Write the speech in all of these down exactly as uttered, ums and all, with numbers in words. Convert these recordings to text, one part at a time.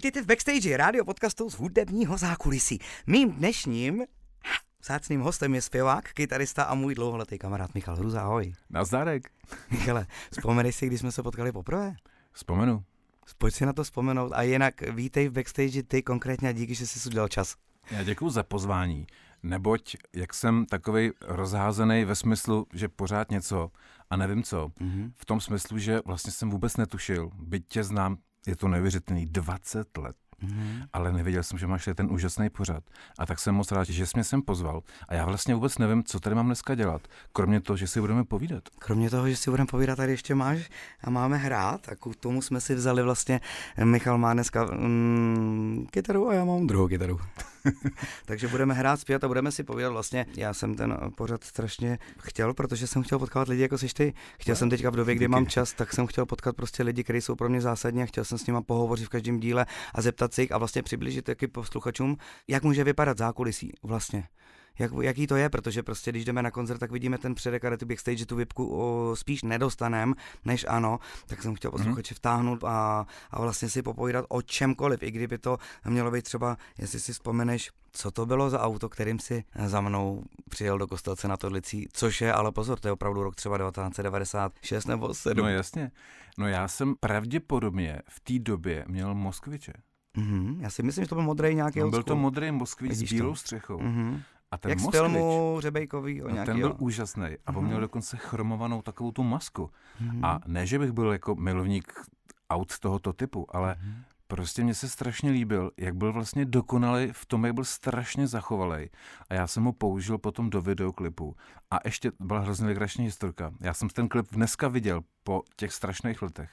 Vítejte v Backstage, rádio podcastu z hudebního zákulisí. Mým dnešním vzácným hostem je zpěvák, kytarista a můj dlouholetý kamarád Michal Hruza. Ahoj. Nazdárek. Michale, vzpomeneš si, když jsme se potkali poprvé? Vzpomenu. Pojď si na to vzpomenout a jinak vítej v Backstage ty konkrétně a díky, že jsi udělal čas. Já děkuju za pozvání, neboť jak jsem takovej rozházený ve smyslu, že pořád něco a nevím co, mm-hmm. v tom smyslu, že vlastně jsem vůbec netušil, byť tě znám, je to neuvěřitelný, dvacet let. Mm-hmm. Ale nevěděl jsem, že máš ten úžasný pořad. A tak jsem moc rád, že jsi mě sem pozval. A já vlastně vůbec nevím, co tady mám dneska dělat. Kromě toho, že si budeme povídat. Kromě toho, že si budeme povídat, tady ještě máš a máme hrát. A k tomu jsme si vzali vlastně, Michal má dneska mm, kytaru a já mám druhou kytaru. Takže budeme hrát, zpívat a budeme si povídat vlastně. Já jsem ten pořad strašně chtěl, protože jsem chtěl potkat lidi, jako seš ty. Chtěl no, jsem teďka v době, kdy díky. Mám čas, tak jsem chtěl potkat prostě lidi, kteří jsou pro mě zásadní a chtěl jsem s nima pohovořit v každém díle a zeptat se jich a vlastně přiblížit taky posluchačům, jak může vypadat zákulisí vlastně. Jak, jaký to je, protože prostě když jdeme na koncert, tak vidíme ten předek a ty backstage, tu vipku o, spíš nedostanem, než ano, tak jsem chtěl posluchače vtáhnout a, a vlastně si popovídat o čemkoliv, i kdyby to mělo být třeba, jestli si vzpomeneš, co to bylo za auto, kterým si za mnou přijel do Kostelce na Todlicí, což je, ale pozor, to je opravdu rok třeba devatenáct set devadesát šest nebo sedm. No jasně, no já jsem pravděpodobně v té době měl Moskviče. Mm-hmm. Já si myslím, že to byl modrý nějaký no, byl to modrý Moskvič s bílou střechou. Mm-hmm. A ten jak Moskvič, z filmu Řebejkovýho no, ten byl úžasný a on mm-hmm. měl dokonce chromovanou takovou tu masku. Mm-hmm. A ne, že bych byl jako milovník aut tohoto typu, ale mm-hmm. prostě mně se strašně líbil, jak byl vlastně dokonalý v tom, jak byl strašně zachovalý. A já jsem ho použil potom do videoklipu. A ještě byla hrozně legrační historka. Já jsem ten klip dneska viděl po těch strašných letech.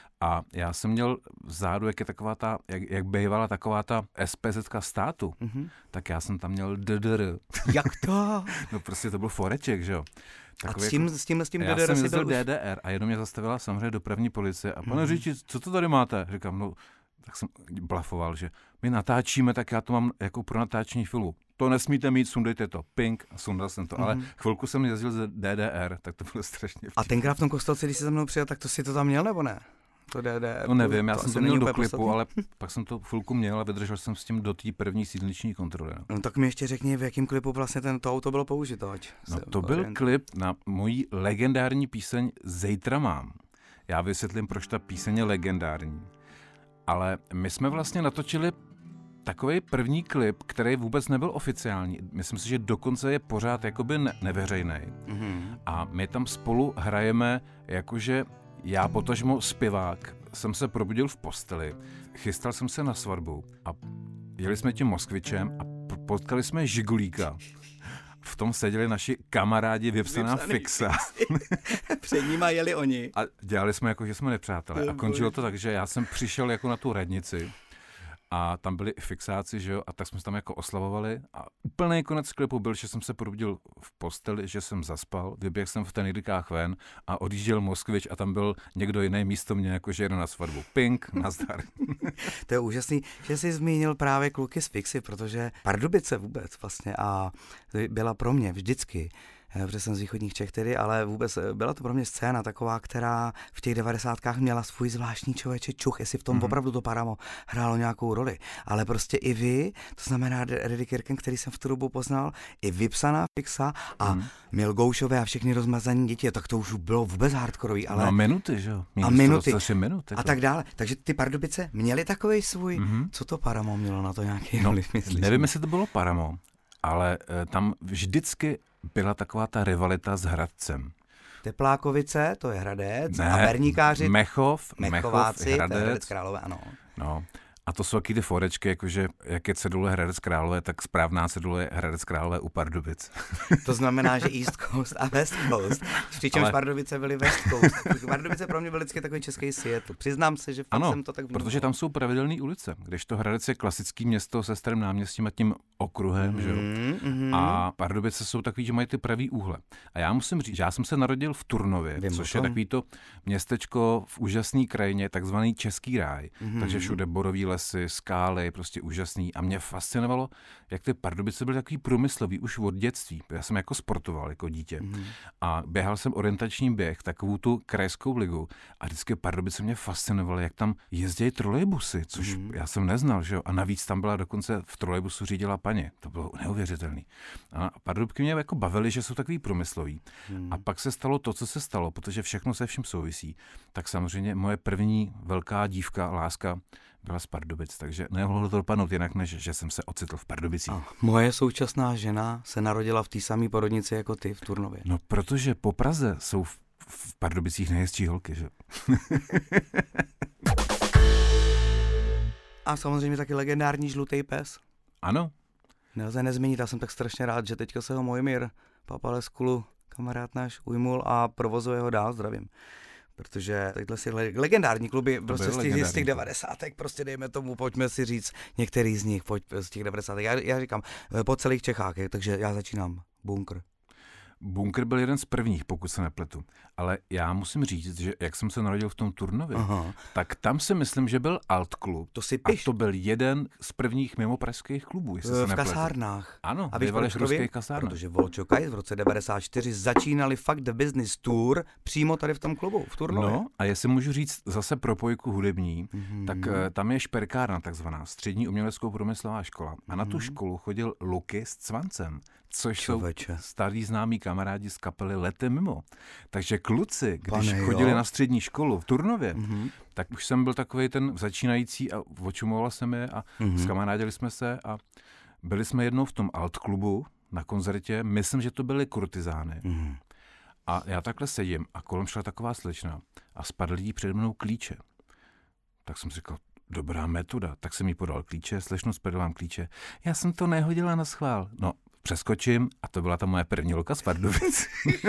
A já jsem měl vzadu, jak je taková ta, jak, jak bývala taková ta SPZka státu, mm-hmm. tak já jsem tam měl D D R. Jak to? No prostě to byl foreček, že jo. Takový a s tím, jako, s tím, s tím D D R já jsem jezdil už... D D R a jenom mě zastavila samozřejmě dopravní policie a pane mm-hmm. Říči, co to tady máte? Říkám, no, tak jsem blafoval, že my natáčíme, tak já to mám jako pro natáčení filmu. To nesmíte mít, sundejte to. Pink, a sundal jsem to. Mm-hmm. Ale chvilku jsem jezdil z D D R, tak to bylo strašně vtipný. A tenkrát v tom Kostelci, když jsi za mnou přijel, tak to si to tam měl, nebo ne? To D D R, no nevím, já to jsem to měl do klipu, podstatný. Ale pak jsem to chvilku měl a vydržel jsem s tím do té první silniční kontroly. No. no tak mi ještě řekni, v jakém klipu vlastně tento auto bylo použito. Ať no to byl orient. Klip na mojí legendární píseň Zejtra mám. Já vysvětlím, proč ta píseň je legendární. Ale my jsme vlastně natočili takový první klip, který vůbec nebyl oficiální. Myslím si, že dokonce je pořád jakoby ne- neveřejnej. Mm-hmm. A my tam spolu hrajeme jakože já potažmo zpěvák jsem se probudil v posteli, chystal jsem se na svatbu a jeli jsme tím Moskvičem a potkali jsme Žigulíka. V tom seděli naši kamarádi vypsaná fixa. Před nima jeli oni. A dělali jsme jako, že jsme nepřátelé. A končilo to tak, že já jsem přišel jako na tu radnici a tam byli fixáci, že jo, a tak jsme se tam jako oslavovali a úplný konec klipu byl, že jsem se probudil v posteli, že jsem zaspal, vyběhl jsem v tenýrkách ven a odjížděl Moskvič a tam byl někdo jiný místo mě, jako že jedu na svatbu. Pink, nazdar. To je úžasný, že jsi zmínil právě kluky z Fixy, protože Pardubice vůbec vlastně a byla pro mě vždycky, protože jsem z východních Čech tedy, ale vůbec byla to pro mě scéna taková, která v těch devadesátkách měla svůj zvláštní člověče čuch, jestli v tom mm-hmm. opravdu to Paramo hrálo nějakou roli. Ale prostě i vy, to znamená Reddy Kirken, který jsem v tu dobu poznal, i vypsaná Fixa a mm. Milgoušové a všechny rozmazaní děti, tak to už bylo vůbec hardkorový. Ale... No minuty, že jo? A minuty. Minut, a tak dále. Takže ty Pardubice měly takovej svůj, mm-hmm. co to Paramo mělo na to nějaký no, vliv, myslíš? Nevím, jestli to bylo Paramo, ale e, tam vždycky byla taková ta rivalita s Hradcem. Teplákovice, to je Hradec, ne, a Berníkáři, Mechov, Mechováci, Mechov, Hradec, to je Hradec Králové, ano. No. A to jsou taky ty forečky, jakože jak je cedule Hradec Králové, tak správná cedule je Hradec Králové u Pardubic. To znamená, že East Coast a West Coast. Přičemž Ale... Pardubice byly West Coast. Pardubice pro mě byl vždycky takový český Seattle. Přiznám se, že fakt jsem to tak vnímal. Protože tam jsou pravidelné ulice, kdežto Hradec je klasický město se starým náměstím a tím okruhem, mm, že jo. Mm. A Pardubice jsou takový, že mají ty pravý úhle. A já musím říct, že já jsem se narodil v Turnově, Vím což je takový to městečko v úžasné krajině, takzvaný Český ráj. Mm. Takže všude borový výlesy, skály, prostě úžasný. A mě fascinovalo, jak ty Pardubice byly takový průmyslový už od dětství. Já jsem jako sportoval jako dítě mm. a běhal jsem orientační běh, takovou tu krajskou ligu a vždycky Pardubice mě fascinovaly, jak tam jezdí trolejbusy, což mm. já jsem neznal, že jo. A navíc tam byla dokonce v trolejbusu řídila paní. To bylo neuvěřitelný. A Pardubky mě jako bavily, že jsou takový průmyslový. Mm. A pak se stalo to, co se stalo, protože všechno se vším souvisí. Tak samozřejmě moje první velká dívka, láska, byla z Pardubic, takže nemohlo to dopadnout jinak, než že jsem se ocitl v Pardubicích. A moje současná žena se narodila v té samé porodnici jako ty v Turnově. No, protože po Praze jsou v, v Pardubicích nejhezčí holky, že? A samozřejmě taky legendární žlutý pes. Ano. Nelze nezmínit, já jsem tak strašně rád, že teďka se ho Mojmír Papaleskulu, kamarád náš, ujmul a provozuje ho dál, zdravím. Protože takhle si legendární kluby prostě z těch, z těch devadesátek, prostě dejme tomu, pojďme si říct některý z nich, pojď z těch devadesátek. Já, já říkám, po celých Čechách, takže já začínám. Bunkr. Bunkr byl jeden z prvních, pokud se nepletu. Ale já musím říct, že jak jsem se narodil v tom Turnově, Aha. tak tam si myslím, že byl Alt klub. To si piš. A to byl jeden z prvních mimo pražských klubů, jestli se v nepletu. kasárnách. Ano, a víš proč ruských kasárnách. Protože Volčokaj v roce devadesát čtyři začínali fakt The Business Tour přímo tady v tom klubu, v Turnově. No a jestli můžu říct zase propojku hudební, mm-hmm. tak uh, tam je šperkárna takzvaná, střední uměleckou průmyslová škola. A na tu mm-hmm. školu chodil Luky s Cvancem, což Čověče. Jsou starý známí kamarádi z kapely Lety mimo. Takže kluci, když Pane, chodili jo. na střední školu v Turnově, mm-hmm. tak už jsem byl takovej ten začínající a očumoval jsem je a mm-hmm. zkamarádili jsme se a byli jsme jednou v tom alt klubu na koncertě, myslím, že to byly kurtizány. Mm-hmm. A já takhle sedím a kolem šla taková slečna a spadl jí přede mnou klíče. Tak jsem si říkal, dobrá metoda, tak jsem jí podal klíče, slečno, spadl vám klíče. Já jsem to nehodila na schvál. No, přeskočím a to byla ta moje první loka z Pardubic.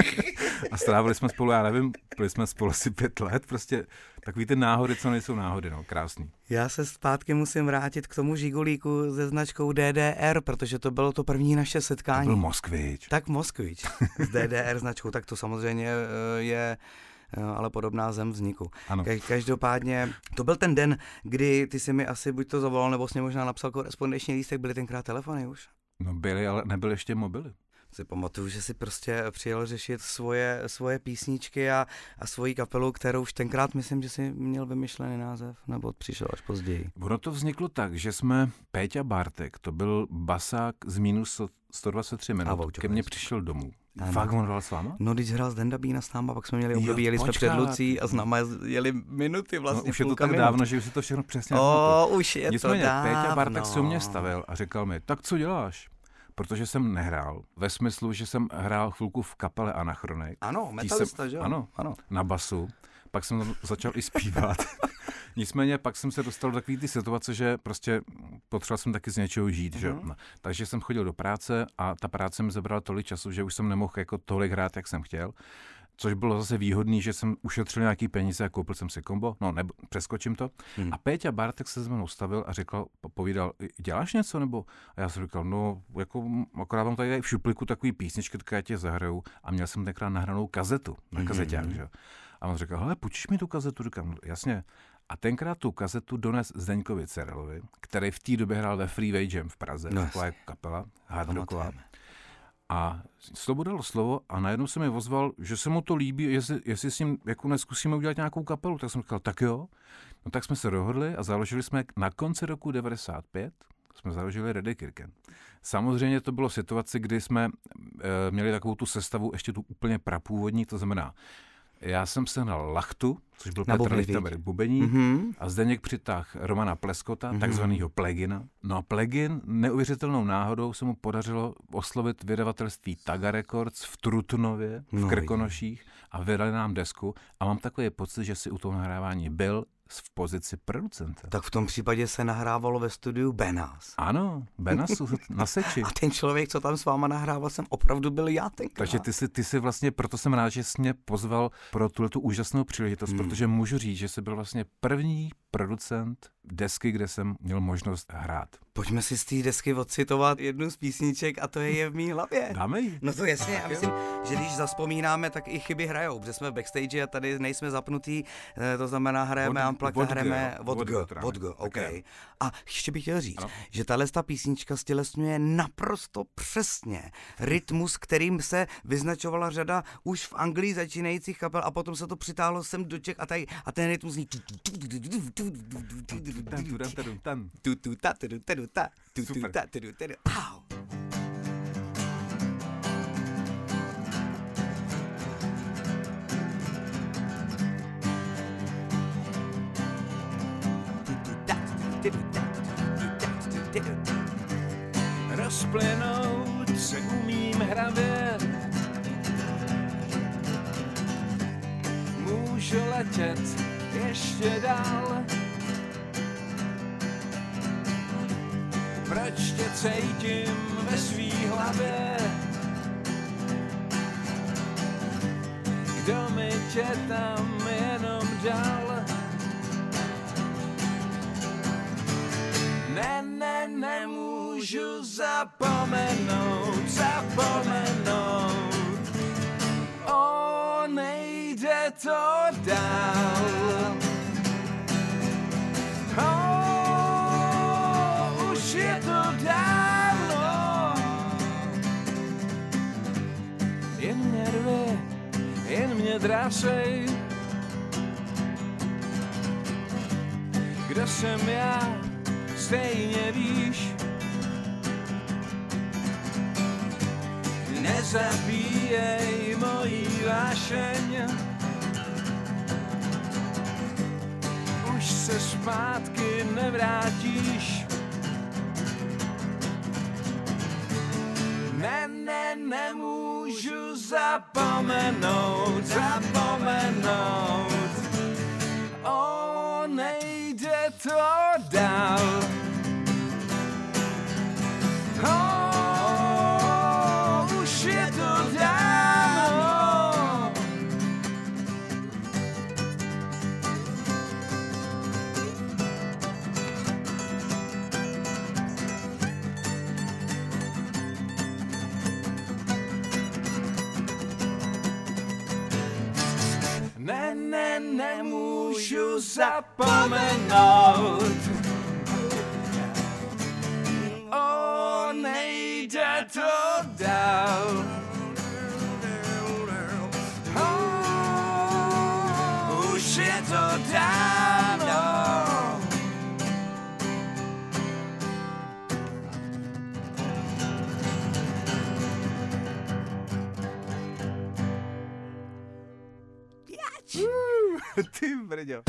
A strávili jsme spolu, já nevím, byli jsme spolu asi pět let, prostě takový ty náhody, co nejsou náhody, no, krásný. Já se zpátky musím vrátit k tomu žigulíku se značkou D D R, protože to bylo to první naše setkání. To byl Moskvič. Tak Moskvič s D D R značkou, tak to samozřejmě je ale podobná zem vzniku. Ano. Každopádně, to byl ten den, kdy ty si mi asi buď to zavolal, nebo jsi mě možná napsal korespondenční lístek, byly tenkrát telefony už? No byly, ale nebyly ještě mobily. Si pamatuju, že si prostě přijel řešit svoje, svoje písničky a, a svoji kapelu, kterou už tenkrát myslím, že si měl vymyšlený název, nebo přišel až později. Ono to vzniklo tak, že jsme, Péťa Bartek, to byl basák z minus sto dvacet tři minut, ke mně přišel domů. Ano. Fakt on hrál s váma? No, když hrál s Dendabína s náma, pak jsme měli období, jeli jsme před Lucí a s náma jeli minuty vlastně. No, už je to tak minut. Dávno, že už si to všechno přesně O, už je Nicméně, to dávno. Péťa Bartek se u mě stavil a říkal mi, tak co děláš? Protože jsem nehrál. Ve smyslu, že jsem hrál chvilku v kapele Anachronik. Ano, metalista, že jo? Ano, ano, na basu. Pak jsem začal i zpívat. Nicméně pak jsem se dostal do takový ty situace, že prostě potřeboval jsem taky z něčeho žít. Uh-huh. Že? No, takže jsem chodil do práce a ta práce mi zabrala tolik času, že už jsem nemohl jako tolik hrát, jak jsem chtěl. Což bylo zase výhodný, že jsem ušetřil nějaký peníze a koupil jsem si kombo, no nebo přeskočím to. Hmm. A Péťa Bartek se s mnou stavil a řekl, povídal, děláš něco nebo? A já jsem říkal, no jako akorát mám tady v šupliku takový písničky, tak já tě zahraju a měl jsem tenkrát nahranou kazetu na kazeťák, hmm. že? A on říkal, hele, půjčíš mi tu kazetu? Říkám, no, jasně. A tenkrát tu kazetu dones Zdeňkovi Cerelovi, který v té době hrál ve Freeway Jam v Praze, no, taková jako kapela, hard rocková. A slovo dalo slovo a najednou se mi ozval, že se mu to líbí, jestli, jestli s ním jako neskusíme udělat nějakou kapelu. Tak jsem říkal, tak jo. No tak jsme se dohodli a založili jsme na konci roku devadesát pět, jsme založili Redekirchen. Samozřejmě to bylo situace, kdy jsme e, měli takovou tu sestavu, ještě tu úplně prapůvodní, to znamená, já jsem sehnal Lachtu, což byl Petr Lichtenberg bubení, mm-hmm. a Zdeněk přitáh Romana Pleskota, mm-hmm. takzvanýho Plegina. No a Plegin neuvěřitelnou náhodou se mu podařilo oslovit vydavatelství Taga Records v Trutnově, v no, Krkonoších a vydali nám desku a mám takový pocit, že si u toho nahrávání byl v pozici producenta. Tak v tom případě se nahrávalo ve studiu Benas. Ano, Benasu na Seči. A ten člověk, co tam s váma nahrával, jsem opravdu byl já tenkrát. Takže ty si, ty si vlastně, proto jsem rád, že jsi mě pozval pro tuhletu úžasnou příležitost, hmm. protože můžu říct, že jsi byl vlastně první producent desky, kde jsem měl možnost hrát. Pojďme si z té desky odcitovat jednu z písniček a to je Je v mý hlavě. Dáme ji? No to jasně, já myslím, že když zaspomínáme, tak i chyby hrajou, protože jsme v backstage a tady nejsme zapnutí, to znamená hrajeme unplugged a hrajeme od G, od G, OK. A ještě bych chtěl říct, ano. že tahle ta písnička stělesňuje naprosto přesně rytmus, kterým se vyznačovala řada už v Anglii začínajících kapel a potom se to přitáhlo sem do Čech a, tady, a ten rytmus zní Super. Au. Rozplynout se umím hravě, můžu letět ještě dál. Proč tě cítím ve svý hlavě? Kdo mi tě tam jenom dal? Ne, ne, nemůžu zapomenout, zapomenout. O, nejde to dál. O, už je to dávno. Jen mě rve, jen mě drásej. Kdo jsem já, stejně víš. Nezabíjej mojí vášeň. Už se zpátky nevrátíš. Ne, ne, nemůžu zapomenout, zapomenout. O, nejde to dál. Oh, už je to dávno. Ne, ne, nemůžu zapomenout. Nejde to dál. Oh, už je to dávno. Ty brďo.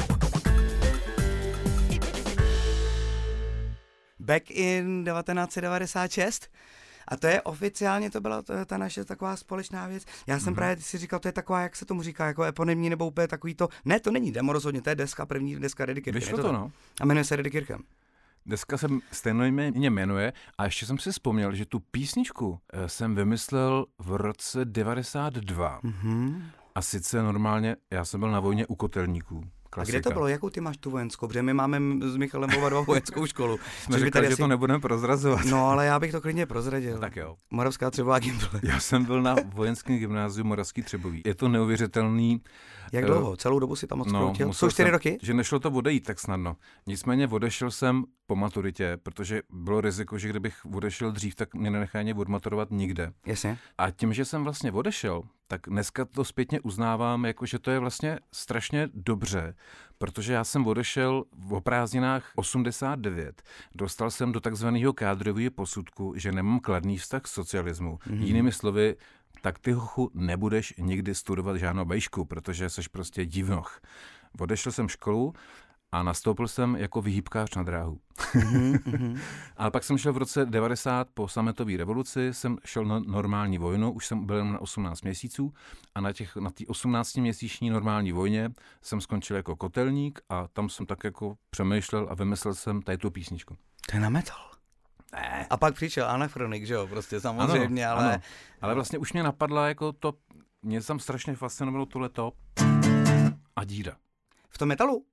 Back in devatenáct set devadesát šest a to je oficiálně, to byla to, ta naše taková společná věc. Já jsem mm-hmm. právě si říkal, to je taková, jak se tomu říká, jako eponymní nebo úplně takový to, ne, to není demo rozhodně, to je deska, první deska Reddy Kirchen. Vyšlo to, to, no. A jmenuje se Reddy Kirchen. Deska se stejnojmenně jmenuje a ještě jsem si vzpomněl, že tu písničku jsem vymyslel v roce devadesát dva. Mm-hmm. A sice normálně, já jsem byl na vojně u kotelníků. Klasika. A kde to bylo? Jakou ty máš tu vojenskou? Protože my máme s Michalem oba dva vojenskou školu. Jsme říkali, že asi... to nebudeme prozrazovat. No, ale já bych to klidně prozradil. Tak jo. Moravská Třebová gymnázium. Já jsem byl na vojenském gymnáziu Moravský Třebový. Je to neuvěřitelný. Jak dlouho? Uh, Celou dobu si tam moc kroutil? No, Jsou čtyři jsem, roky? Že nešlo to odejít tak snadno. Nicméně odešel jsem po maturitě, protože bylo riziko, že kdybych odešel dřív, tak mě nenechají odmaturovat nikde. Jasně. A tím, že jsem vlastně odešel, tak dneska to zpětně uznávám, jako že to je vlastně strašně dobře, protože já jsem odešel v prázdninách osmdesát devět. Dostal jsem do takzvaného kádrového posudku, že nemám kladný vztah k socialismu. Mm-hmm. Jinými slovy, tak ty, hochu, nebudeš nikdy studovat žádnou bejšku, protože jsi prostě divnoch. Odešel jsem školu a nastoupil jsem jako vyhýbkář na dráhu. Mm-hmm. Ale pak jsem šel v roce devadesát po sametové revoluci, jsem šel na normální vojnu, už jsem byl na osmnáct měsíců a na těch na té osmnáctiměsíční normální vojně jsem skončil jako kotelník a tam jsem tak jako přemýšlel a vymyslel jsem tady tu písničku. To je na metal. Ne. A pak přišel Anachronik, že jo, prostě samozřejmě, ano, ale... Ano. Ale vlastně už mě napadla jako to, mě tam strašně fascinovalo tohleto a díra. V tom metalu?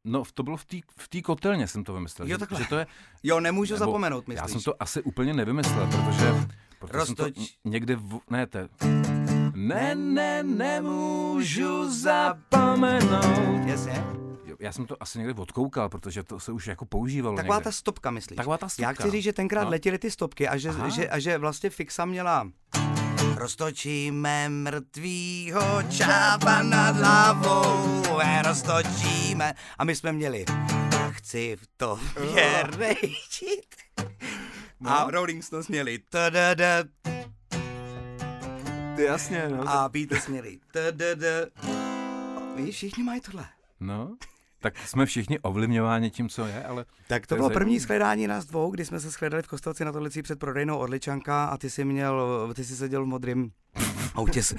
No, to bylo v té v té kotelně, jsem to vymyslel. Jo, že, že to je, jo, nemůžu nebo, zapomenout, myslíš? Já jsem to asi úplně nevymyslel, protože, protože Roztoč... jsem to někde, v, ne, to ne, ne, nemůžu zapomenout. Jasně. Já jsem to asi někde odkoukal, protože to se už jako používalo. Taková někde. ta stopka, myslíš? Taková ta stopka. Já chci říct, že tenkrát no. letěly ty stopky a že, že, a že vlastně Fixa měla... Roztočíme mrtvýho čápa nad hlavou, roztočíme. A my jsme měli... Chci v to rejčit. No. A Rolling Stones měli... Tadada. Jasně, no. A Beatles měli... Tadada. Víš, všichni mají tohle. No, tak jsme všichni ovlivňováni tím, co je, ale... Tak to, to bylo první shledání nás dvou, kdy jsme se shledali v Kostelci na Torlici před prodejnou Orličanka a ty jsi měl, ty jsi seděl v modrým autě z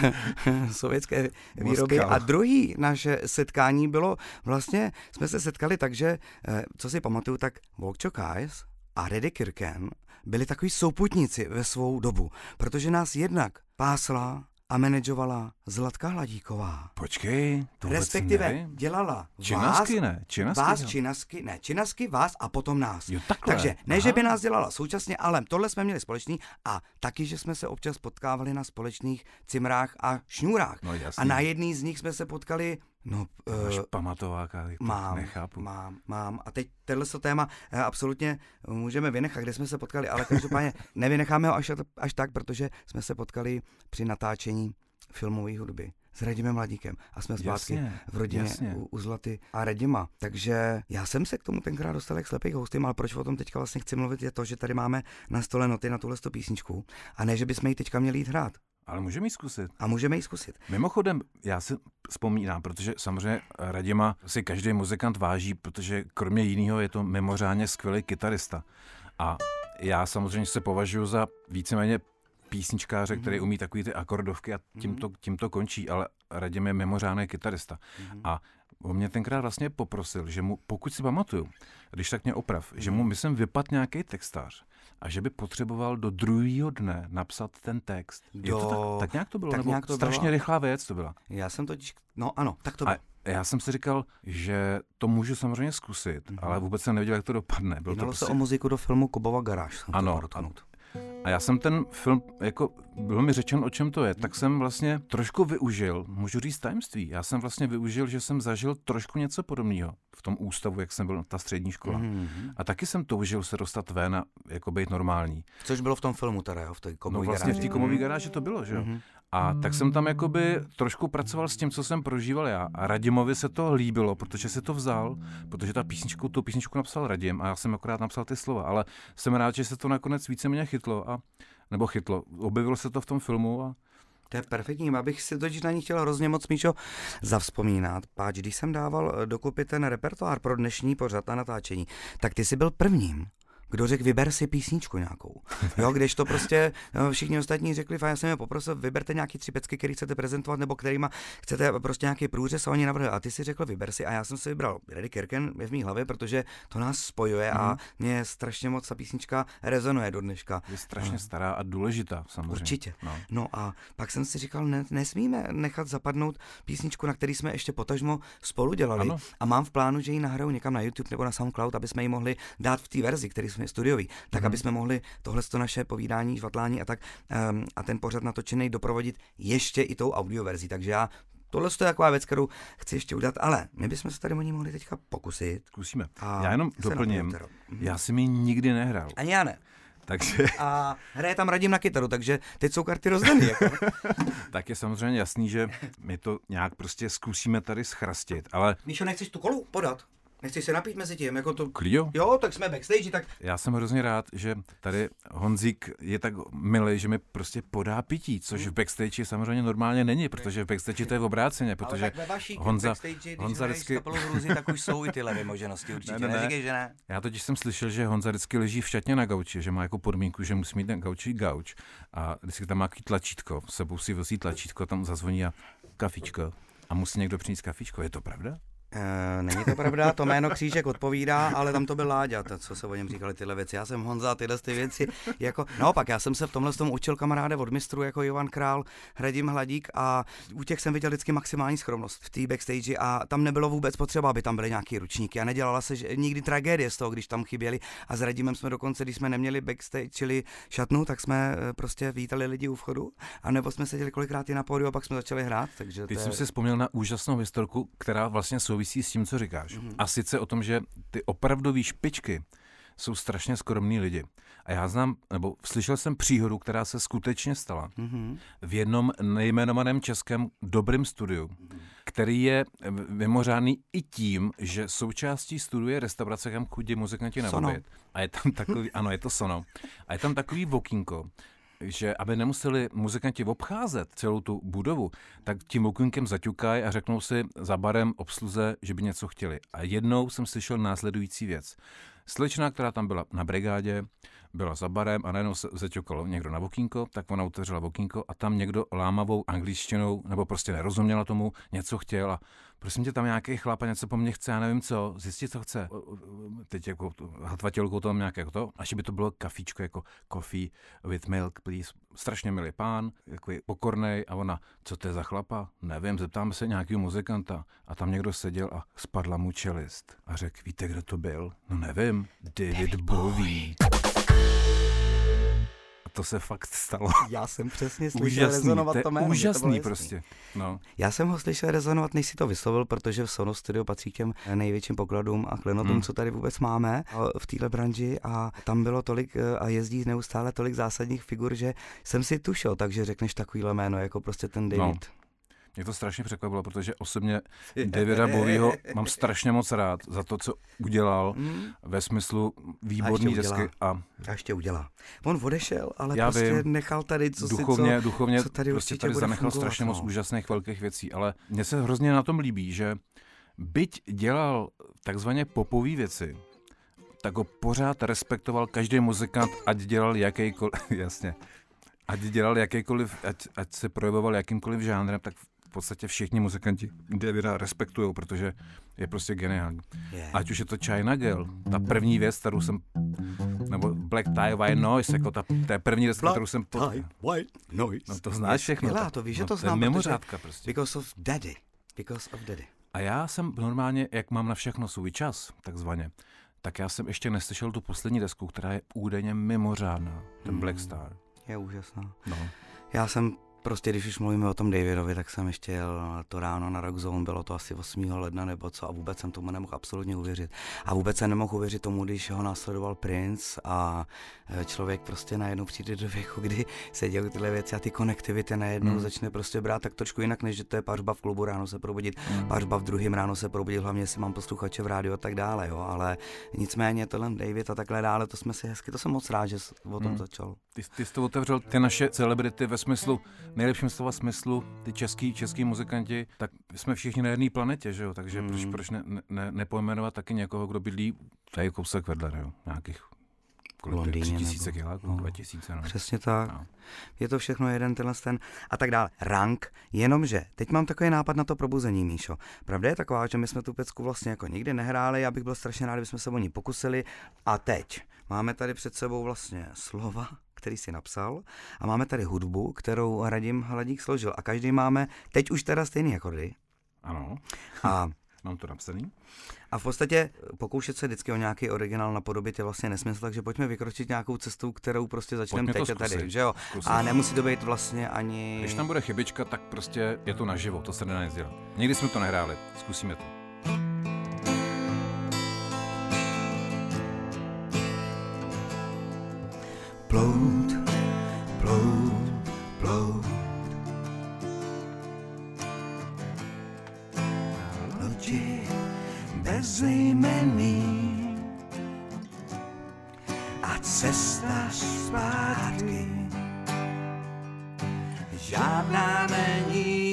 sovětské výroby. A druhý naše setkání bylo, vlastně jsme se setkali tak, že, co si pamatuju, tak Walkchuk Eyes a Reddy Kirken byli takový souputníci ve svou dobu, protože nás jednak pásla a manažovala Zlatka Hladíková. Počkej, to respektive nevím. dělala Činasky, vás, ne? Činasky, vás, jo. činasky, ne, činasky, vás a potom nás. Jo, takhle. Takže ne, Aha. že by nás dělala současně, ale tohle jsme měli společný a taky, že jsme se občas potkávali na společných cimrách a šňůrách. No, jasný. A na jedný z nich jsme se potkali, no... Máš uh, pamatováka, mám, nechápu. mám, mám. A teď tenhle téma uh, absolutně můžeme vynechat, kde jsme se potkali, ale každopádně nevynecháme ho až, až tak, protože jsme se potkali při natáčení filmové hudby s Radimem Mladíkem a jsme zpátky jasně, v rodině u, u Zlaty a Radima. Takže já jsem se k tomu tenkrát dostal jak slepých hostým, ale proč o tom teďka vlastně chci mluvit je to, že tady máme na stole noty na tuhle písničku a ne, že bychom ji teďka měli jít hrát. Ale můžeme ji zkusit. A můžeme ji zkusit. Mimochodem, já si vzpomínám, protože samozřejmě Radima si každý muzikant váží, protože kromě jiného je to mimořádně skvělý kytarista. A já samozřejmě se považuji za víceméně písničkáře, který umí takový ty akordovky a tím to, tím to končí, ale Radim je mimořádný kytarista. Mm-hmm. A on mě tenkrát vlastně poprosil, že mu, pokud si pamatuju, když tak mě oprav, mm-hmm. že mu myslím vypad nějaký textář a že by potřeboval do druhého dne napsat ten text. Do... Je to tak, tak nějak to bylo? Tak Nebo nějak to strašně bylo. rychlá věc to byla? Já jsem totiž, no ano, tak to bylo. A já jsem si říkal, že to můžu samozřejmě zkusit, mm-hmm. ale vůbec jsem nevěděl, jak to dopadne. Bylo Jednalo to se prostě... o muziku do filmu Kubova garáž. Ano. A já jsem ten film, jako bylo mi řečeno, o čem to je, tak jsem vlastně trošku využil, můžu říct tajemství, já jsem vlastně využil, že jsem zažil trošku něco podobného v tom ústavu, jak jsem byl na ta střední škola. Mm-hmm. A taky jsem toužil se dostat ven a jako být normální. Což bylo v tom filmu teda, jo, v té Kubové no vlastně garáži. v té Kubové garáži to bylo, že jo. Mm-hmm. A tak jsem tam jakoby trošku pracoval s tím, co jsem prožíval já. A Radimovi se to líbilo, protože se to vzal, protože ta písničku, tu písničku napsal Radim a já jsem akorát napsal ty slova. Ale jsem rád, že se to nakonec víceméně chytlo, a, nebo chytlo. Objevilo se to v tom filmu a to je perfektní, abych si totiž na ní chtěl hrozně moc, Míšo, zavzpomínat. Páč, když jsem dával dokupy ten repertoár pro dnešní pořad a natáčení, tak ty jsi byl prvním, kdo řekl, vyber si písničku nějakou. Jo, když to prostě všichni ostatní řekli, a já jsem je poprosil, vyberte nějaký tři pecky, který chcete prezentovat, nebo kterýma chcete prostě nějaký průřez a oni navrhli. A ty si řekl, vyber si a já jsem si vybral Reddy Kirken je v mý hlavě, protože to nás spojuje mm. a mě strašně moc ta písnička rezonuje do dneška. Je strašně stará a důležitá, samozřejmě. Určitě. No, no a pak jsem si říkal, ne, nesmíme nechat zapadnout písničku, na který jsme ještě potažmo spolu dělali. Ano. A mám v plánu, že ji nahraju někam na YouTube nebo na SoundCloud, aby jsme ji mohli dát v té verzi, který jsme studiový, tak mm-hmm. aby jsme mohli tohle naše povídání, žvatlání a tak um, a ten pořad natočený doprovodit ještě i tou audioverzí. Takže já tohle je taková věc, kterou chci ještě udělat, ale my bychom se tady o ní mohli teďka pokusit. Zkusíme. Já jenom doplním, já jsem ji nikdy nehrál. Ani já ne. Takže... A hraje tam Radim na kytaru, takže teď jsou karty rozdaný. Jako. Tak je samozřejmě jasný, že my to nějak prostě zkusíme tady schrastit, ale... Míšo, nechceš tu kolu podat? Nechceš se napít mezi tím, jako to... Klidě? Jo, tak jsme backstage, tak... Já jsem hrozně rád, že tady Honzík je tak milý, že mi prostě podá pití, což v backstage samozřejmě normálně není, protože v backstage to je v obráceně, protože ale tak ve vaší Honza, backstage, když Honza vždycky... Hruzi, tak už jsou i ty levy možnosti, určitě, ne, ne, ne. Neříkej, že ne. Já totiž jsem slyšel, že Honza vždycky leží v šatně na gauči, že má jako podmínku, že musí mít na gauči gauč a vždycky tam má takový tlačítko, sebou si vozí tlačítko, tam zazvoní a kafičko a musí někdo přinést kafičko, je to pravda? E, není to pravda, to jméno Křížek odpovídá, ale tam to byl Láďa, to, co se o něm říkali tyhle věci. Já jsem Honza, tyhle ty věci, jako, naopak, já jsem se v tomhle tomu učil kamaráde od mistrů, jako Ivan Král, Radim Hladík a u těch jsem viděl vždycky maximální skromnost v té backstage a tam nebylo vůbec potřeba, aby tam byly nějaký ručníky a nedělala se že, nikdy tragédie z toho, když tam chyběli a s Radimem jsme dokonce, když jsme neměli backstage, čili šatnu, tak jsme prostě vítali lidi u vchodu a nebo jsme seděli kolikrát i na pódiu a pak jsme začali hrát. Takže Teď je... jsem si vzpomněl na úžasnou historku, která vlastně souvisí s tím, co říkáš. Mm-hmm. A sice o tom, že ty opravdový špičky jsou strašně skromní lidi. A já znám, nebo slyšel jsem příhodu, která se skutečně stala mm-hmm. v jednom nejmenovaném českém dobrým studiu, mm-hmm. který je mimořádný i tím, že součástí studiu je restaurace, kam chodí muzikanti na oběd. A je tam takový, ano, je to Sono. A je tam takový vokínko, že aby nemuseli muzikanti obcházet celou tu budovu, tak tím okýnkem zaťukají a řeknou si za barem obsluze, že by něco chtěli. A jednou jsem slyšel následující věc. Slečna, která tam byla na brigádě, byla za barem a najednou se zaťukalo někdo na okýnko, tak ona otevřela okýnko a tam někdo lámavou angličtinou, nebo prostě nerozuměla tomu, něco chtěl a prosím tě, tam nějaký chlap a něco po mně chce, já nevím co, zjistit, co chce. Teď jako hatvatělkou tam nějaké jako to, až by to bylo kafíčko jako coffee with milk, please. Strašně milý pán, takový pokornej a ona, co to je za chlapa? Nevím, zeptáme se nějakého muzikanta a tam někdo seděl a spadla mu čelist a řekl, víte, kdo to byl? No nevím, David, David Bowie. To se fakt stalo. Já jsem přesně slyšel rezonovat to jméno. Úžasný to prostě. No. Já jsem ho slyšel rezonovat, než si to vyslovil, protože v Sono Studio patří k těm největším pokladům a klenotům, hmm. co tady vůbec máme v téhle branži a tam bylo tolik a jezdí neustále tolik zásadních figur, že jsem si tušil, takže řekneš takovýhle jméno, jako prostě ten David. No. Mě to strašně překvapilo, protože osobně Davida Bowieho mám strašně moc rád za to, co udělal mm. ve smyslu výborný desky. A... a ještě udělá. On odešel, ale já prostě vím, nechal tady, co duchovně, si co, duchovně co tady prostě tady zanechal strašně no. moc úžasných velkých věcí, ale mně se hrozně na tom líbí, že byť dělal takzvaně popové věci, tak ho pořád respektoval každý muzikant, ať dělal jakýkoliv, jasně, ať dělal jakýkoliv, ať, ať se projevoval jakýmkoliv žánrem, tak v podstatě všichni muzikanti Davida respektujou, protože je prostě geniální. Yeah. Ať už je to China Girl, ta první věc, kterou jsem, nebo Black Tie White Noise, jako ta, ta první věc, kterou jsem... Black Tie White Noise. No to znáš všechno. Skvělá, to víš, že no, to znám, mimořádka prostě. Because of Daddy. Because of Daddy. A já jsem normálně, jak mám na všechno svůj čas, takzvaně, tak já jsem ještě neslyšel tu poslední desku, která je údajně mimořádná, ten mm. Black Star. Je úžasná. No. Já jsem prostě, když už mluvíme o tom Davidovi, tak jsem ještě jel to ráno na Rock Zone, bylo to asi osmého ledna nebo co a vůbec jsem tomu nemohl absolutně uvěřit. A vůbec jsem nemohl uvěřit tomu, když ho následoval Prince a člověk prostě najednou přijde do věku, kdy se dělají tyhle věci a ty konektivity najednou hmm. začne prostě brát tak trošku jinak, než že to je pařba v klubu ráno se probudit, hmm. pařba v druhém ráno se probudit, hlavně jestli mám posluchače v rádiu a tak dále, jo, ale nicméně tohle David a takhle dále, to jsme si hezky, to jsem moc rád, že o tom hmm. začal. Ty, ty jsi to otevřel, ty naše celebrity ve smyslu, nejlepším slova smyslu, ty český, český muzikanti, tak jsme všichni na jedné planetě, že jo, takže hmm. proč, proč ne, ne, nepojmenovat taky někoho, kdo bydlí tady kousek vedle, jo, nějakých tři tisíce kiláků, no. dva tisíce, no. Přesně tak. No. Je to všechno jeden tenhle ten a tak dále. Rank, jenomže, teď mám takový nápad na to probuzení, Míšo. Pravda je taková, že my jsme tu pecku vlastně jako nikdy nehráli, já bych byl strašně rád, kdybychom se o ní pokusili a teď máme tady před sebou vlastně slova, který si napsal a máme tady hudbu, kterou Radim Hladík složil a každý máme teď už teda stejný akordy. Ano. A mám to napsaný. A v podstatě pokoušet se vždycky o nějaký originál napodobit je vlastně nesmysl, takže pojďme vykročit nějakou cestu, kterou prostě začneme teď a tady, že jo? Zkusit. A nemusí to být vlastně ani... Když tam bude chybička, tak prostě je to naživo, to se nedá nic dělat. Nikdy jsme to nehráli, zkusíme to. Plout, plout, plout. Lodi bezejmenný a cesta zpátky žádná není.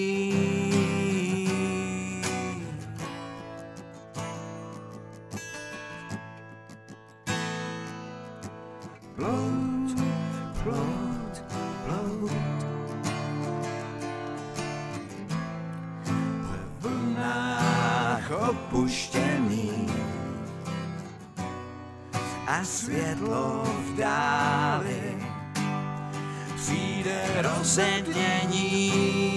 Plout, plout, plout. V vlnách opuštěný a světlo v dáli přijde rozednění.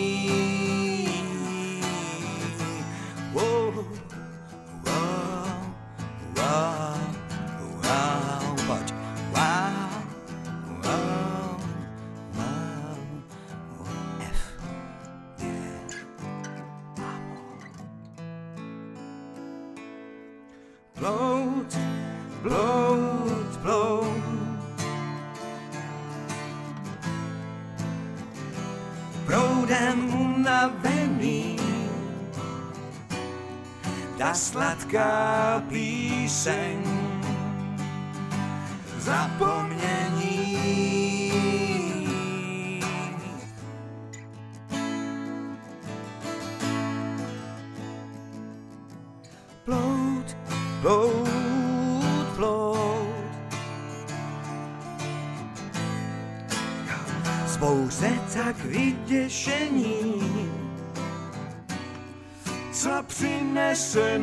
Wow, wow, wow, wow, pojď. Wow, wow, wow, F, G, Plout, plout, plout. Proudem unavený, ta sladká píseň zapomnění. Plout, plout, plout. Spouze tak vyděšení, co přinese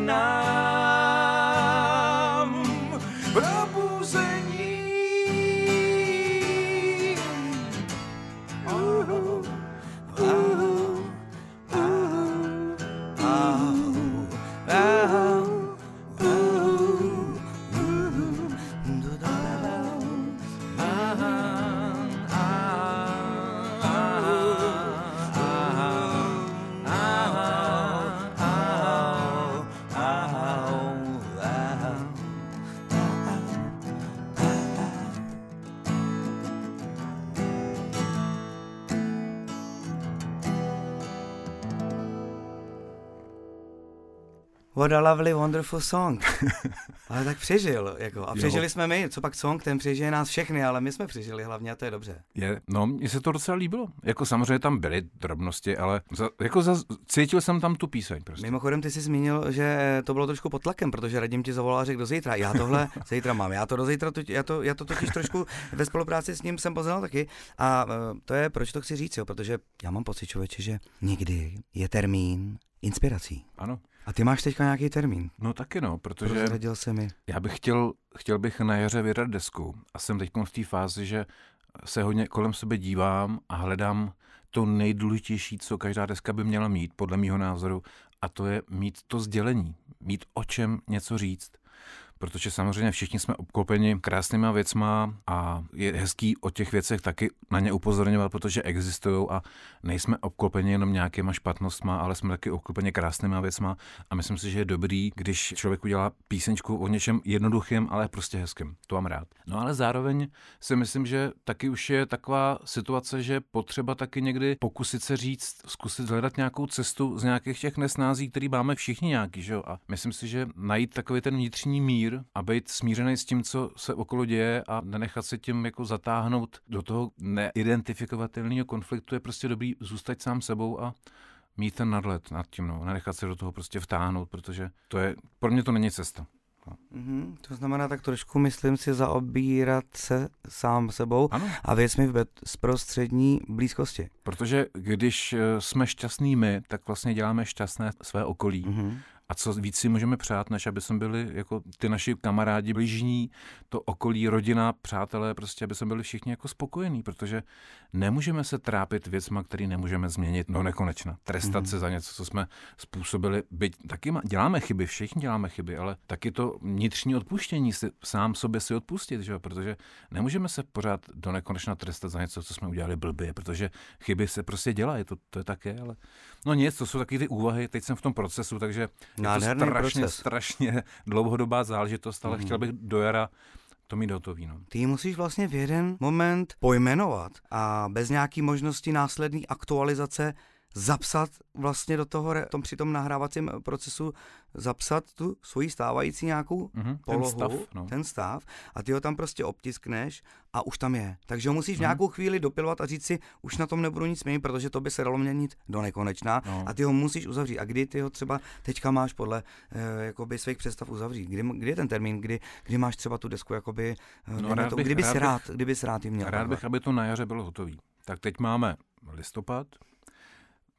nám probuzení. Uh, uh, uh, uh, What a lovely, wonderful song. Ale tak přežil, jako. A přežili jo. jsme my, co pak song, ten přežije nás všechny, ale my jsme přežili hlavně a to je dobře. Je, no, mně se to docela líbilo. Jako samozřejmě tam byly drobnosti, ale za, jako za, cítil jsem tam tu píseň prostě. Mimochodem ty jsi zmínil, že to bylo trošku pod tlakem, protože Radim ti zavolal a řekl do zítra. Já tohle zítra mám, já to do zítra, to, já, to, já to totiž trošku ve spolupráci s ním jsem poznal taky. A uh, to je, proč to chci říct, jo, protože já mám pocit, člověče, že někdy je termín inspirací. Ano. A ty máš teďka nějaký termín? No taky no, protože Prozradil se mi. Já bych chtěl, chtěl bych na jaře vydat desku a jsem teď v té fázi, že se hodně kolem sebe dívám a hledám to nejdůležitější, co každá deska by měla mít, podle mýho názoru, a to je mít to sdělení, mít o čem něco říct. Protože samozřejmě všichni jsme obklopeni krásnýma věcma a je hezký o těch věcech taky na ně upozorňovat, protože existují a nejsme obklopeni jenom nějakýma špatnostma, ale jsme taky obklopeni krásnýma věcma a myslím si, že je dobrý, když člověk udělá písničku o něčem jednoduchým, ale prostě hezkým. To mám rád. No ale zároveň si myslím, že taky už je taková situace, že potřeba taky někdy pokusit se říct, zkusit hledat nějakou cestu z nějakých těch nesnází, který máme všichni nějaký, že jo? A myslím si, že najít takový ten vnitřní mír a být smířený s tím, co se okolo děje a nenechat se tím jako zatáhnout do toho neidentifikovatelného konfliktu, je prostě dobrý zůstat sám sebou a mít ten nadhled nad tím, no, nenechat se do toho prostě vtáhnout, protože to je, pro mě to není cesta. No. Mm-hmm, to znamená tak trošku, myslím si, zaobírat se sám sebou ano. A věcmi v bezprostřední blízkosti. Protože když jsme šťastní my, tak vlastně děláme šťastné své okolí. Mm-hmm. A co víc si můžeme přát, než aby jsme byli jako ty naši kamarádi blížní, to okolí, rodina, přátelé, prostě aby jsme byli všichni jako spokojení, protože nemůžeme se trápit věcma, které nemůžeme změnit do nekonečna. Trestat mm-hmm. se za něco, co jsme způsobili. Byť taky má, děláme chyby, všichni děláme chyby, ale taky to vnitřní odpuštění si sám sobě si odpustit, že? Protože nemůžeme se pořád do nekonečna trestat za něco, co jsme udělali blbě, protože chyby se prostě dělají, to, to je také, ale no nic, to jsou taky ty úvahy, teď jsem v tom procesu, takže je to strašně, strašně dlouhodobá záležitost, ale mm. chtěl bych do jara to mít hotový. No. Ty musíš vlastně v jeden moment pojmenovat a bez nějaký možnosti následné aktualizace zapsat vlastně do toho, tom, při tom nahrávacím procesu zapsat tu svoji stávající nějakou mm-hmm, polohu, ten stav, no. ten stav a ty ho tam prostě obtiskneš a už tam je. Takže ho musíš v nějakou mm. chvíli dopilovat a říct si, už na tom nebudu nic měnit, protože to by se dalo měnit do nekonečna no. a ty ho musíš uzavřít. A kdy ty ho třeba teďka máš podle eh, jakoby svých představ uzavřít? Kdy, kdy je ten termín, kdy, kdy máš třeba tu desku jakoby, eh, no, rád to, bych, kdyby rád si rád, bych, kdyby si rád jim měl. Rád bych, aby to na jaře bylo hotový. Tak teď máme listopad,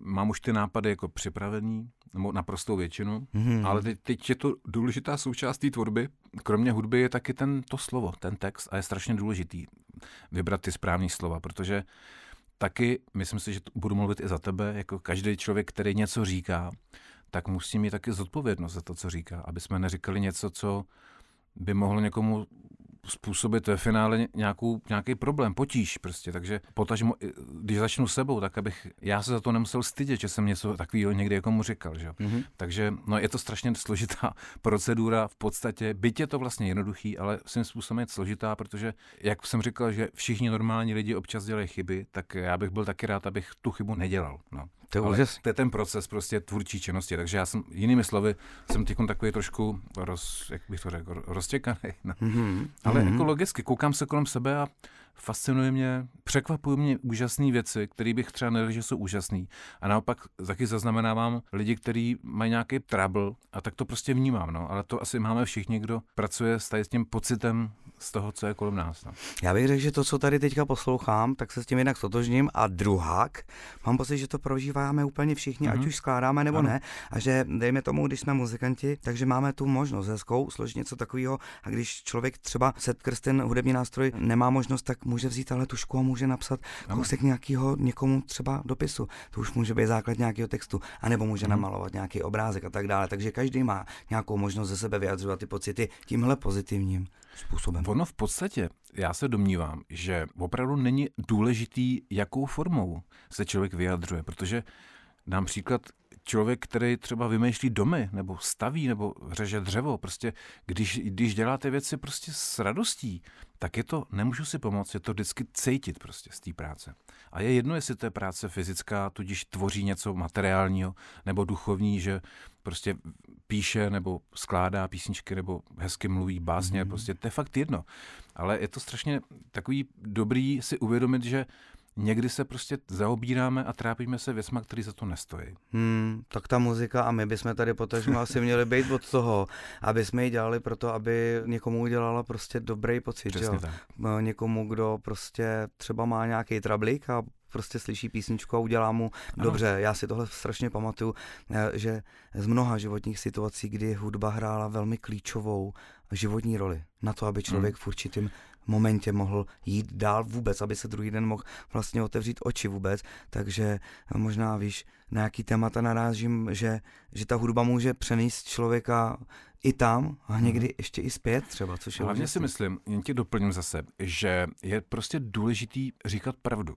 mám už ty nápady jako připravený, nebo naprostou většinu, Mm-hmm. ale teď, teď je to důležitá součást té tvorby. Kromě hudby je taky ten, to slovo, ten text a je strašně důležitý vybrat ty správný slova, protože taky, myslím si, že budu mluvit i za tebe, jako každý člověk, který něco říká, tak musí mít taky zodpovědnost za to, co říká, aby jsme neříkali něco, co by mohlo někomu způsobit ve finále nějakou, nějaký problém, potíž prostě, takže potažmo, když začnu sebou, tak abych, já se za to nemusel stydět, že jsem něco takového někdy někomu říkal, že? Mm-hmm. Takže no, je to strašně složitá procedura, v podstatě, byť je to vlastně jednoduchý, ale svým způsobem je složitá, protože, jak jsem říkal, že všichni normální lidi občas dělají chyby, tak já bych byl taky rád, abych tu chybu nedělal, no. To je, ale úžasný. to je ten proces prostě tvůrčí činnosti, takže já jsem, jinými slovy, jsem teď takový trošku roz, jak bych to řekl, roztěkaný, no. Mm-hmm. Ale mm-hmm. jako logicky, koukám se kolem sebe a fascinuje mě, překvapují mě úžasné věci, které bych třeba nevěděl, že jsou úžasný. A naopak taky zaznamenávám lidi, kteří mají nějaký trouble a tak to prostě vnímám, no. Ale to asi máme všichni, kdo pracuje s tím pocitem z toho, co je kolem nás. No. Já bych řekl, že to, co tady teďka poslouchám, tak se s tím jednak stotožním a druhák, mám pocit, že to prožíváme úplně všichni, mm-hmm. ať už skládáme nebo ano. ne, a že dejme tomu, když jsme muzikanti, takže máme tu možnost hezkou složit něco takového a když člověk třeba skrz ten hudební nástroj nemá možnost, tak může vzít ale tušku a může napsat kousek nějakého někomu třeba dopisu. To už může být základ nějakého textu, anebo může mm-hmm. namalovat nějaký obrázek a tak dále. Takže každý má nějakou možnost ze sebe vyjadřovat ty pocity tímhle pozitivním způsobem. Ono v podstatě, já se domnívám, že opravdu není důležitý, jakou formou se člověk vyjadřuje, protože dám příklad, člověk, který třeba vymýšlí domy, nebo staví, nebo řeže dřevo, prostě když, když děláte věci prostě s radostí, tak je to, nemůžu si pomoct, je to vždycky cítit prostě z té práce. A je jedno, jestli to je práce fyzická, tudíž tvoří něco materiálního, nebo duchovní, že prostě píše, nebo skládá písničky, nebo hezky mluví básně, mm-hmm. prostě to je fakt jedno. Ale je to strašně takový dobrý si uvědomit, že někdy se prostě zaobíráme a trápíme se věcma, které za to nestojí. Hmm, tak ta muzika a my bychom tady potažmo asi měli být od toho, aby jsme ji dělali proto, aby někomu udělala prostě dobrý pocit. Že? Někomu, kdo prostě třeba má nějaký trablík a prostě slyší písničku a udělá mu ano. dobře. Já si tohle strašně pamatuju, že z mnoha životních situací, kdy hudba hrála velmi klíčovou životní roli na to, aby člověk hmm. v určitým momentě mohl jít dál vůbec, aby se druhý den mohl vlastně otevřít oči vůbec, takže možná víš, na jaký témata narážím, že, že ta hudba může přenést člověka i tam a někdy hmm. ještě i zpět třeba, což je hlavně si myslím, jen ti doplním zase, že je prostě důležitý říkat pravdu.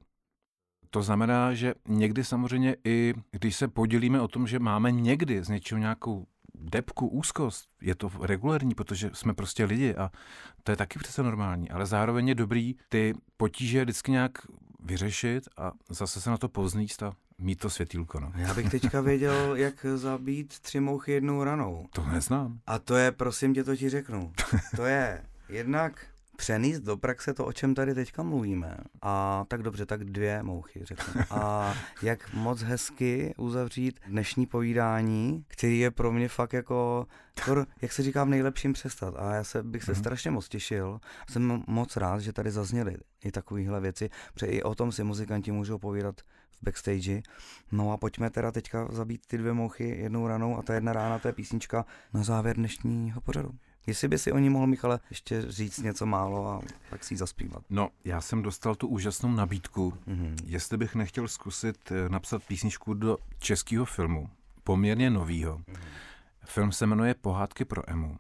To znamená, že někdy samozřejmě i když se podělíme o tom, že máme někdy z něčeho nějakou depku, úzkost, je to regulární, protože jsme prostě lidi a to je taky přece normální, ale zároveň je dobrý ty potíže vždycky nějak vyřešit a zase se na to povznést a mít to světýlko. No. Já bych teďka věděl, jak zabít tři mouchy jednou ranou. To neznám. A to je, prosím tě, to ti řeknu. To je jednak přenést do praxe to, o čem tady teďka mluvíme. A tak dobře, tak dvě mouchy řeknu. A jak moc hezky uzavřít dnešní povídání, který je pro mě fakt jako, jak se říká, v nejlepším přestat. A já se, bych se mm-hmm. strašně moc těšil. Jsem moc rád, že tady zazněly i takovéhle věci, protože i o tom si muzikanti můžou povídat v backstage. No a pojďme teda teďka zabít ty dvě mouchy jednou ranou a ta jedna rána, to je písnička na závěr dnešního pořadu. Jestli by si o ní mohl, Michale, ještě říct něco málo a tak si ji zaspívat. No, já jsem dostal tu úžasnou nabídku, mm-hmm. jestli bych nechtěl zkusit napsat písničku do českého filmu, poměrně novýho. Mm-hmm. Film se jmenuje Pohádky pro Emu.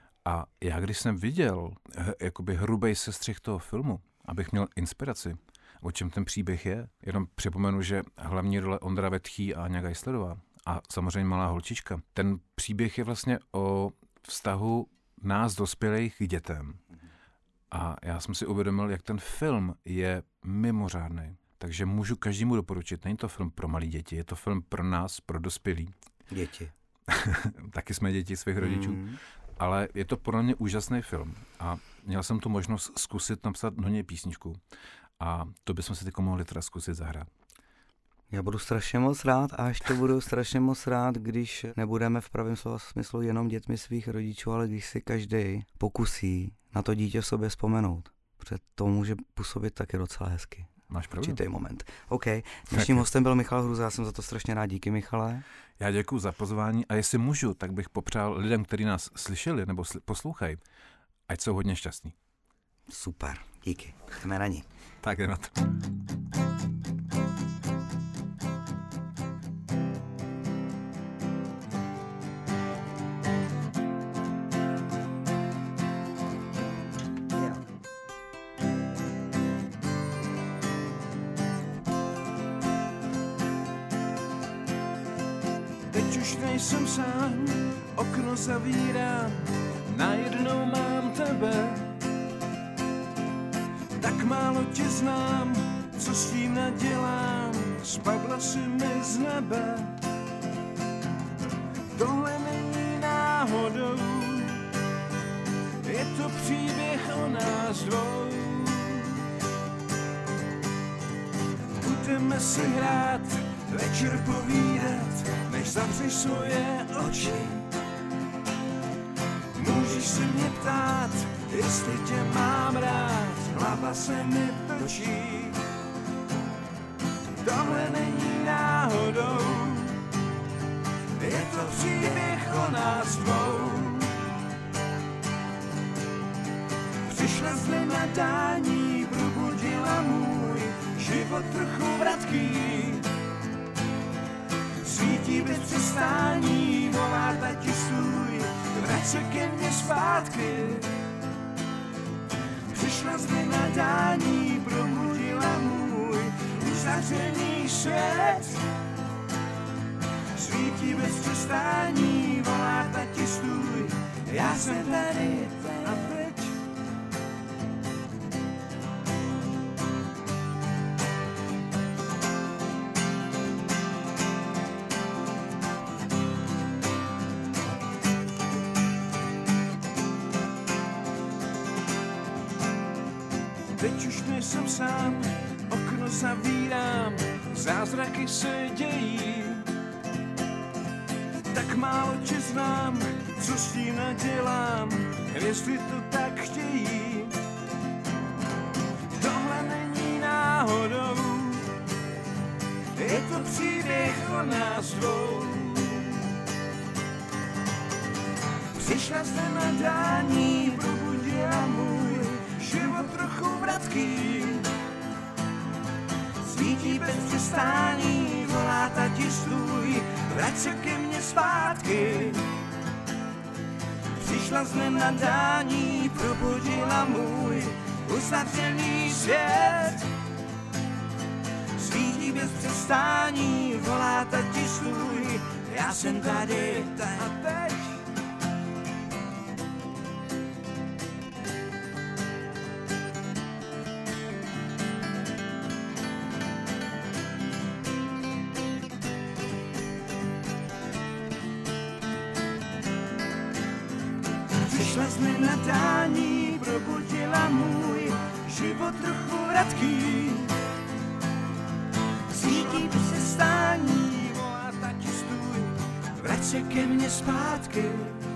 A já, když jsem viděl jakoby hrubej sestřih toho filmu, abych měl inspiraci, o čem ten příběh je, jenom připomenu, že hlavní role Ondra Vetchý a Aňa Geislerová a samozřejmě malá holčička. Ten příběh je vlastně o vztahu nás dospělých k dětem. A já jsem si uvědomil, jak ten film je mimořádný. Takže můžu každému doporučit. Není to film pro malé děti, je to film pro nás, pro dospělí. Děti. Taky jsme děti svých rodičů. Mm. Ale je to pro mě úžasný film. A měl jsem tu možnost zkusit napsat do něj písničku. A to bychom si teď mohli teda zkusit zahrát. Já budu strašně moc rád a ještě budu strašně moc rád, když nebudeme v pravém slova smyslu jenom dětmi svých rodičů, ale když si každý pokusí na to dítě v sobě vzpomenout. Protože to může působit taky docela hezky. Máš pravdu. určitý moment. OK, dnešním hostem byl Michal Hruza, já jsem za to strašně rád, díky Michale. Já děkuji za pozvání a jestli můžu, tak bych popřál lidem, kteří nás slyšeli nebo sli- poslouchají, ať jsou hodně šťastní. Super, díky, jdeme na ní. Tak je na to. Teď už nejsem sám, okno zavírám, najednou mám tebe. Tak málo tě znám, co s tím nadělám, spadla si mi z nebe. Tohle není náhodou, je to příběh o nás dvou. Budeme si hrát, večer povídat, než zavřeš svoje oči. Můžeš se mě ptát, jestli tě mám rád, hlava se mi točí. Tohle není náhodou, je to příběh o nás dvou. Přišla z nenadání, probudila můj život trochu vratký. Svítí bez přestání, volá tati svůj, vrať se ke mně zpátky. Přišla z nenadání, probudila můj uzavřený svět. Svítí bez přestání, volá tati svůj, já jsem tady a teď. Teď už nejsem sám, okno zavírám, zázraky se dějí. Tak málo tě znám, co s tím nadělám, hvězdy to tak chtějí. Tohle není náhodou, je to příběh o nás dvou. Přišla z nenadání, probudila můj život trochu vratký. Svítí bez přestání, volá tati svůj, vrať se ke mně zpátky. Přišla z nenadání, probudila můj uzavřený svět. Svítí bez přestání, volá tati svůj, já jsem tady a teď. Přišla z nenadání, probudila můj život trochu vratký. Svítí bez přestání, volá tati stůj, vrať se ke mně zpátky.